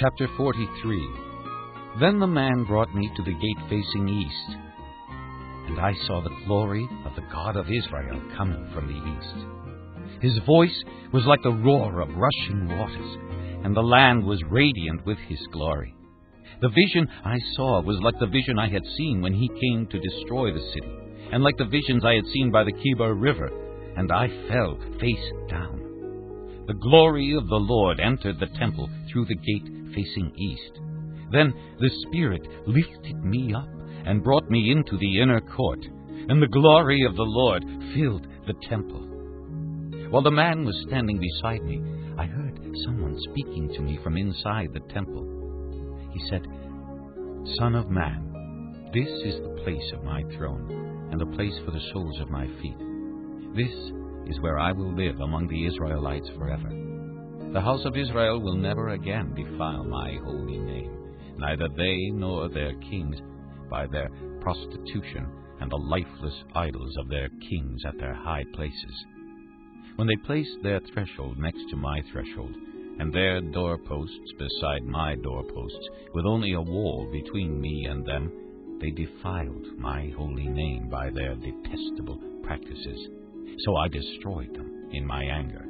Chapter 43. Then the man brought me to the gate facing east, and I saw the glory of the God of Israel coming from the east. His voice was like the roar of rushing waters, and the land was radiant with his glory. The vision I saw was like the vision I had seen when he came to destroy the city, and like the visions I had seen by the Chebar River, and I fell face down. The glory of the Lord entered the temple through the gate facing east. Then the Spirit lifted me up and brought me into the inner court, and the glory of the Lord filled the temple. While the man was standing beside me, I heard someone speaking to me from inside the temple. He said, "Son of man, this is the place of my throne, and the place for the soles of my feet. This is where I will live among the Israelites forever. The house of Israel will never again defile my holy name, neither they nor their kings, by their prostitution and the lifeless idols of their kings at their high places. When they placed their threshold next to my threshold, and their doorposts beside my doorposts, with only a wall between me and them, they defiled my holy name by their detestable practices. So I destroyed them in my anger.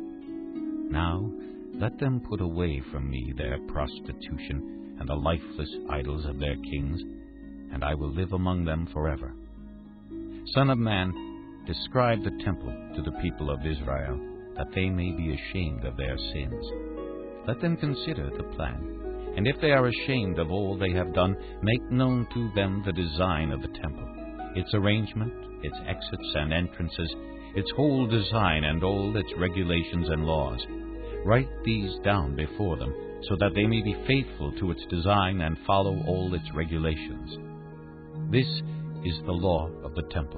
Now let them put away from me their prostitution and the lifeless idols of their kings, and I will live among them forever. Son of man, describe the temple to the people of Israel, that they may be ashamed of their sins. Let them consider the plan, and if they are ashamed of all they have done, make known to them the design of the temple, its arrangement, its exits and entrances, its whole design and all its regulations and laws. Write these down before them, so that they may be faithful to its design and follow all its regulations. This is the law of the temple.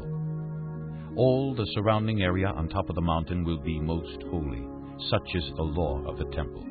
All the surrounding area on top of the mountain will be most holy. Such is the law of the temple.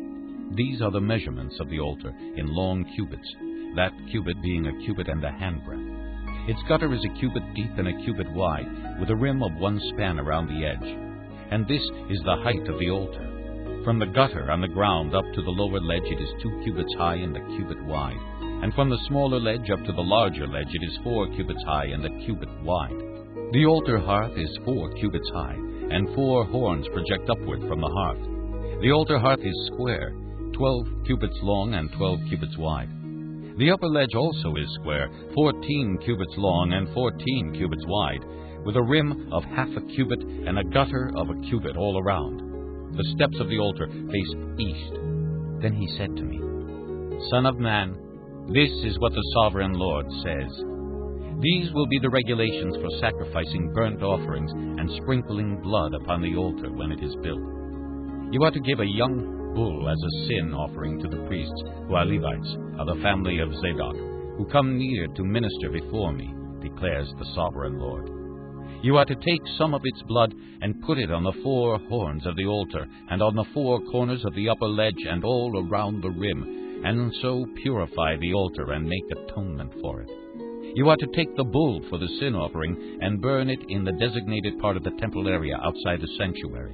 These are the measurements of the altar in long cubits, that cubit being a cubit and a handbreadth. Its gutter is a cubit deep and a cubit wide, with a rim of 1 span around the edge. And this is the height of the altar. From the gutter on the ground up to the lower ledge it is 2 cubits high and a cubit wide. And from the smaller ledge up to the larger ledge it is 4 cubits high and a cubit wide. The altar hearth is 4 cubits high, and 4 horns project upward from the hearth. The altar hearth is square, 12 cubits long and 12 cubits wide. The upper ledge also is square, 14 cubits long and 14 cubits wide, with a rim of half a cubit and a gutter of a cubit all around. The steps of the altar faced east. Then he said to me, "Son of man, this is what the sovereign Lord says. These will be the regulations for sacrificing burnt offerings and sprinkling blood upon the altar when it is built. You are to give a young bull as a sin offering to the priests, who are Levites, of the family of Zadok, who come near to minister before me, declares the sovereign Lord. You are to take some of its blood and put it on the 4 horns of the altar, and on the 4 corners of the upper ledge, and all around the rim, and so purify the altar and make atonement for it. You are to take the bull for the sin offering and burn it in the designated part of the temple area outside the sanctuary.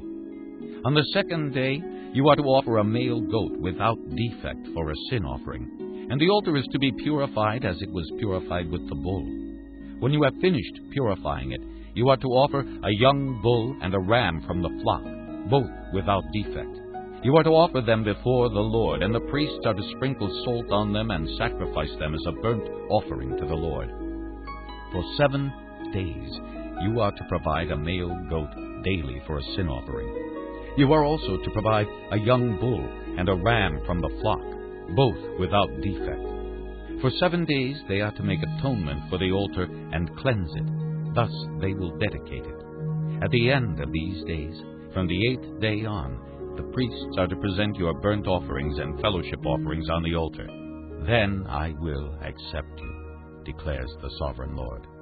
On the 2nd day, you are to offer a male goat without defect for a sin offering, and the altar is to be purified as it was purified with the bull. When you have finished purifying it, you are to offer a young bull and a ram from the flock, both without defect. You are to offer them before the Lord, and the priests are to sprinkle salt on them and sacrifice them as a burnt offering to the Lord. For 7 days you are to provide a male goat daily for a sin offering. You are also to provide a young bull and a ram from the flock, both without defect. For 7 days they are to make atonement for the altar and cleanse it. Thus they will dedicate it. At the end of these days, from the 8th day on, the priests are to present your burnt offerings and fellowship offerings on the altar. Then I will accept you, declares the sovereign Lord.